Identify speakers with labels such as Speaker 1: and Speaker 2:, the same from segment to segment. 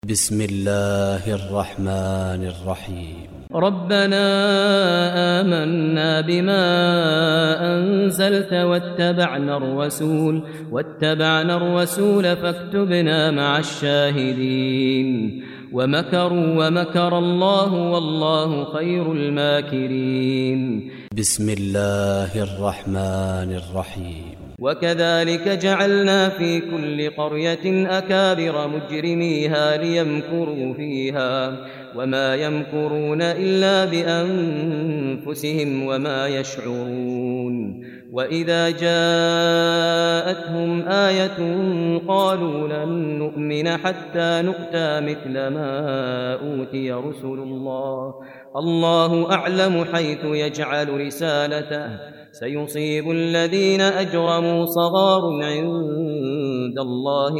Speaker 1: بسم الله الرحمن الرحيم.
Speaker 2: ربنا آمنا بما أنزلت واتبعنا الرسول فاكتبنا مع الشاهدين ومكروا ومكر الله والله خير الماكرين.
Speaker 1: بسم الله الرحمن الرحيم.
Speaker 2: وكذلك جعلنا في كل قرية أكابر مجرميها ليمكروا فيها وما يمكرون إلا بأنفسهم وما يشعرون. وإذا جاءتهم آية قالوا لن نؤمن حتى نؤتى مثل ما أوتي رسل الله أعلم حيث يجعل رسالته سيصيب الذين أجرموا صغار عند الله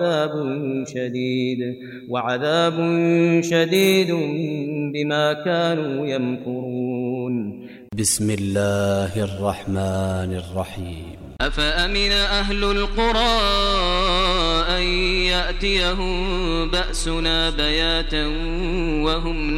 Speaker 2: وعذاب شديد بما كانوا يمكرون.
Speaker 1: بسم الله الرحمن الرحيم.
Speaker 2: أفأمن أهل القرى أن يأتيهم بأسنا بياتا وهم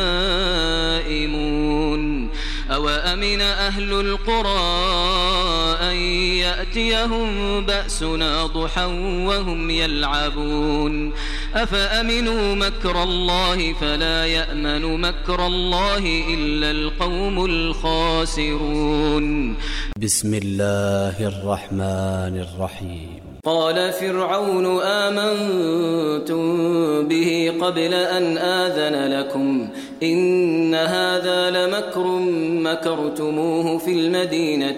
Speaker 2: نائمون أوأمن أهل القرى أن يأتيهم بأسنا ضحى وهم يلعبون أفأمنوا مكر الله فلا يأمن مكر الله إلا القوم الخاسرون.
Speaker 1: بسم الله الرحمن الرحيم.
Speaker 2: قال فرعون آمنتم به قبل أن آذن لكم إن هذا لمكر مكرتموه في المدينة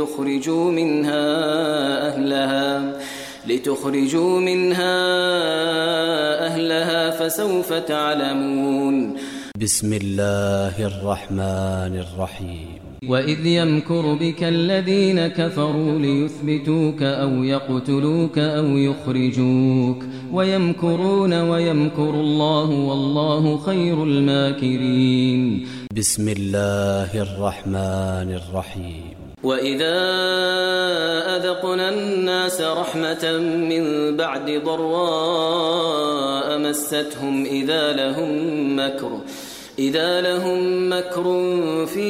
Speaker 2: لتخرجوا منها أهلها فسوف تعلمون.
Speaker 1: بسم الله الرحمن الرحيم.
Speaker 2: وإذ يمكر بك الذين كفروا ليثبتوك أو يقتلوك أو يخرجوك ويمكرون ويمكر الله والله خير الماكرين.
Speaker 1: بسم الله الرحمن الرحيم.
Speaker 2: وإذا أذقنا الناس رحمة من بعد ضراء مستهم إذا لهم مكر في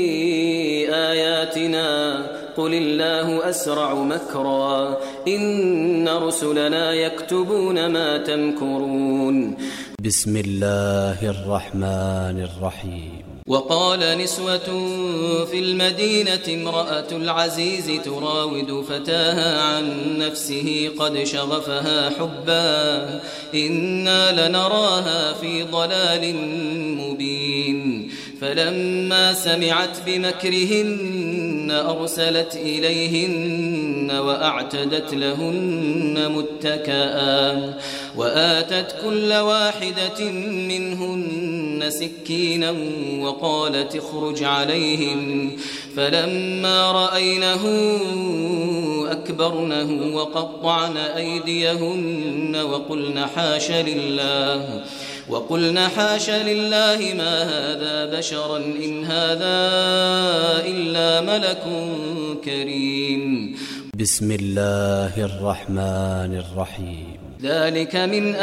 Speaker 2: آياتنا قل الله أسرع مكرا إن رسلنا يكتبون ما تمكرون.
Speaker 1: بسم الله الرحمن الرحيم.
Speaker 2: وقال نسوة في المدينة امرأة العزيز تراود فتاها عن نفسه قد شغفها حبا إنا لنراها في ضلال مبين فلما سمعت بمكرهن أرسلت إليهن وأعتدت لهن متكئا وآتت كل واحدة منهن سكينا وقالت اخرج عليهم فلما رأينه أكبرنه وقطعن أيديهن وقلن حاش لله ما هذا بشرا إن هذا إلا ملك كريم.
Speaker 1: بسم الله الرحمن الرحيم.
Speaker 2: ذلك من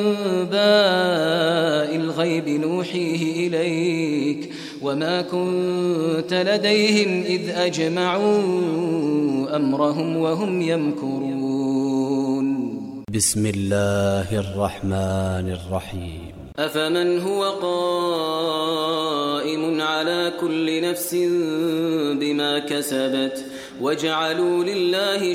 Speaker 2: أنباء الغيب نوحيه إليك وما كنت لديهم إذ أجمعوا أمرهم وهم يمكرون.
Speaker 1: بسم الله الرحمن الرحيم.
Speaker 2: أفمن هو قائم على كل نفس بما كسبت وجعلوا لله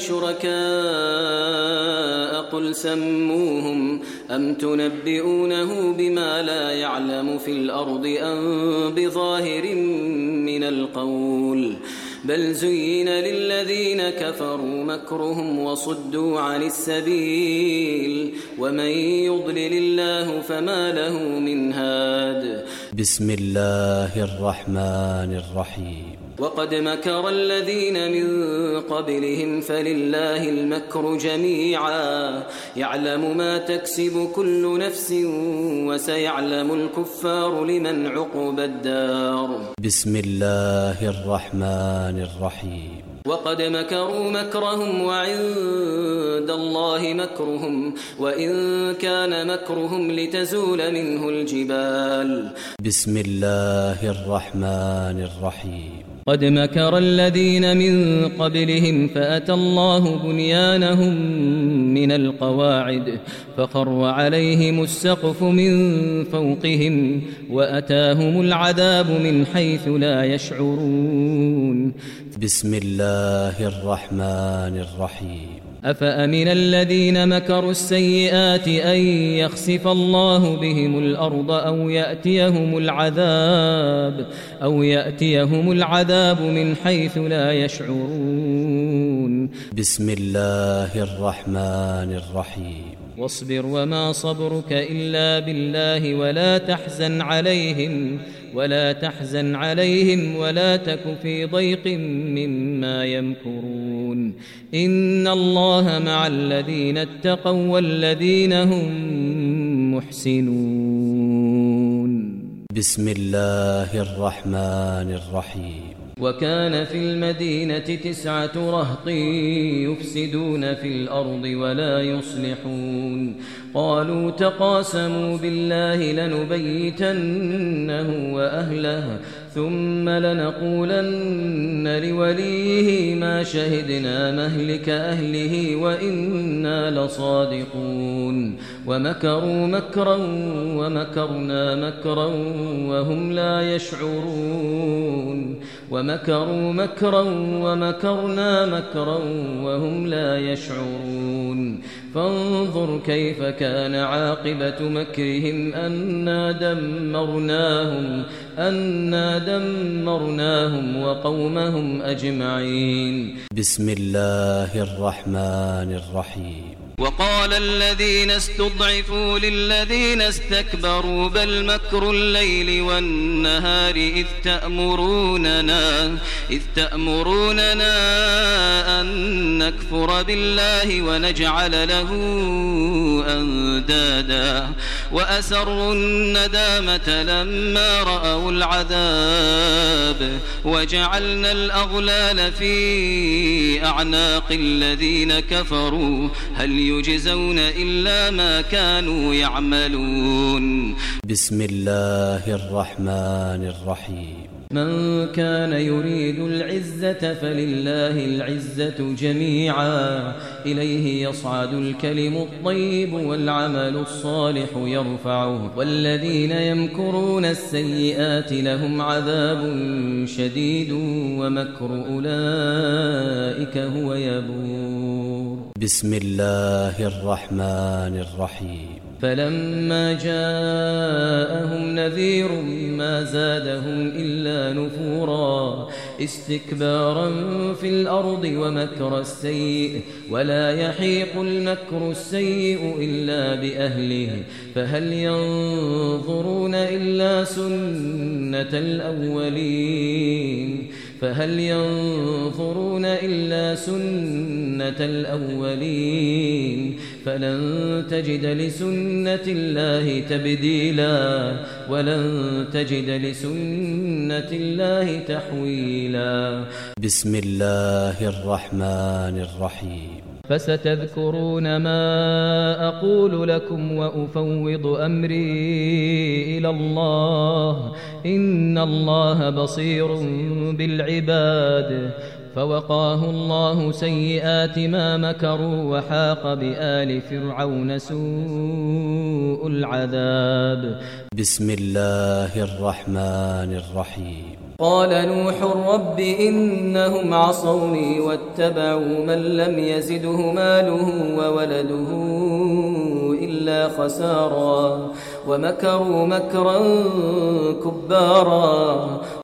Speaker 2: شركاء قل سموهم أم تنبئونه بما لا يعلم في الأرض أم بظاهر من القول بل زين للذين كفروا مكرهم وصدوا عن السبيل ومن يضلل الله فما له من هاد.
Speaker 1: بسم الله الرحمن الرحيم.
Speaker 2: وقد مكر الذين من قبلهم فلله المكر جميعا يعلم ما تكسب كل نفس وسيعلم الكفار لمن عقبى الدار.
Speaker 1: بسم الله الرحمن الرحيم.
Speaker 2: وقد مكروا مكرهم وعند الله مكرهم وإن كان مكرهم لتزول منه الجبال.
Speaker 1: بسم الله الرحمن الرحيم.
Speaker 2: قد مكر الذين من قبلهم فأتى الله بنيانهم من القواعد فخر عليهم السقف من فوقهم وأتاهم العذاب من حيث لا يشعرون.
Speaker 1: بسم الله الرحمن الرحيم.
Speaker 2: أفأمن الذين مكروا السيئات أن يخسف الله بهم الأرض أو يأتيهم العذاب من حيث لا يشعرون.
Speaker 1: بسم الله الرحمن الرحيم.
Speaker 2: واصبر وما صبرك إلا بالله ولا تحزن عليهم ولا تك في ضيق مما يمكرون. إن الله مع الذين اتقوا والذين هم محسنون.
Speaker 1: بسم الله الرحمن الرحيم.
Speaker 2: وكان في المدينة 9 رهط يفسدون في الأرض ولا يصلحون. قالوا تقاسموا بالله لنبيتنه وأهله ثم لنقولن لوليه ما شهدنا مهلك أهله وإنا لصادقون. ومكروا مكرا ومكرنا مكرا وهم لا يشعرون. ومكروا مكرا ومكرنا مكرا وهم لا يشعرون. فانظر كيف كان عاقبة مكرهم أنا دمرناهم وقومهم أجمعين.
Speaker 1: بسم الله الرحمن الرحيم.
Speaker 2: وقال الذين استضعفوا للذين استكبروا بل مكر الليل والنهار إذ تأمروننا أن نكفر بالله ونجعل له أندادا وأسروا الندامة لما رأوا العذاب وجعلنا الأغلال في أعناق الذين كفروا هل يجزون إلا ما كانوا يعملون.
Speaker 1: بسم الله الرحمن الرحيم.
Speaker 2: من كان يريد العزة فلله العزة جميعا إليه يصعد الكلم الطيب والعمل الصالح يرفعه والذين يمكرون السيئات لهم عذاب شديد ومكر أولئك هو يبور.
Speaker 1: بسم الله الرحمن الرحيم.
Speaker 2: فلما جاءهم نذير ما زادهم إلا نفورا استكبارا في الأرض ومكر السيء ولا يحيق المكر السيء إلا بأهله فهل ينظرون إلا سنة الأولين فلن تجد لسنة الله تبديلا ولن تجد لسنة الله تحويلا.
Speaker 1: بسم الله الرحمن الرحيم.
Speaker 2: فستذكرون ما أقول لكم وأفوض أمري إلى الله إن الله بصير بالعباد. فوقاه الله سيئات ما مكروا وحاق بآل فرعون سوء العذاب.
Speaker 1: بسم الله الرحمن الرحيم.
Speaker 2: قال نوح رب إنهم عصوني واتبعوا من لم يزده ماله وولده إلا خسارا ومكروا مكرا كبارا